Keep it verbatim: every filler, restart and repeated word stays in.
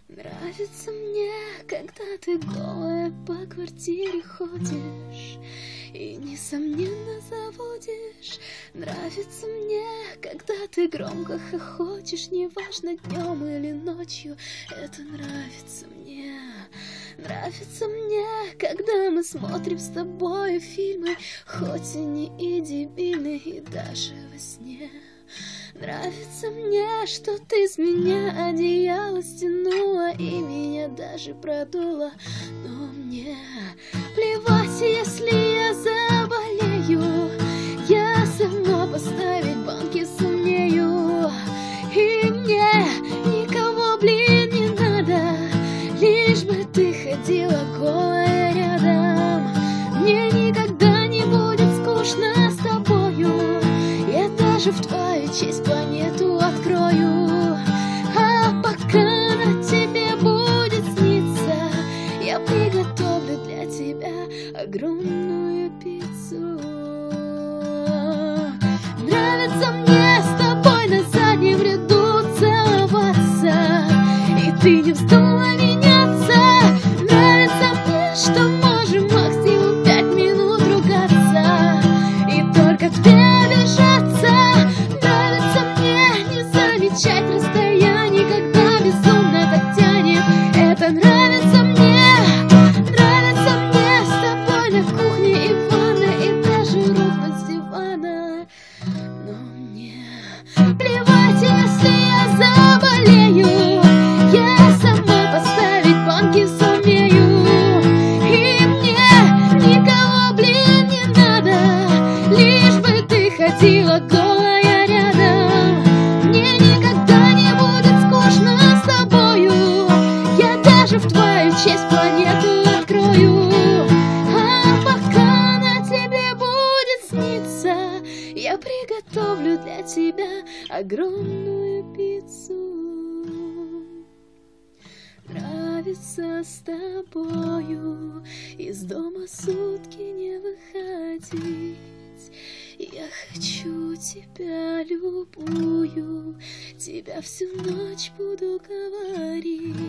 Нравится мне, когда ты голая по квартире ходишь и, несомненно, заводишь. Нравится мне, когда ты громко хохочешь, неважно, днем или ночью. Это нравится мне. Нравится мне, когда мы смотрим с тобой фильмы, хоть они и дебильные, и даже во сне. Нравится мне, что ты с меня одеяло стянула и меня даже продула. Но мне плевать, если я заболею, я сама поставить банки сумею. И мне никого, блин, не надо, лишь бы ты ходила голая рядом. Мне никогда не будет скучно с тобою, я даже в твою честь планету открою. А пока на тебе будет сниться, я приготовлю для тебя огромную пиццу. Нравится мне с тобой на заднем ряду целоваться, и ты не вздумала меняться. Нравится мне, что можем максимум пять минут ругаться и только в тебе обижаться. Нравится мне не замечать расстояние, когда безумно так тянет. Это нравится мне. Нравится мне с тобой на кухне и в ванной, и даже рухнуть с дивана. Но мне плевать, если я заболею, я сама поставить банки сумею. И мне никого, блин, не надо, лишь бы ты ходила голая рядом. Мне никогда не будет скучно с тобою, я даже в твою честь планету открою. А пока на тебе будет сниться, я приготовлю для тебя огромную пиццу. Нравится с тобою из дома сутки не выходить. Я хочу тебя любую, тебя всю ночь буду говорить.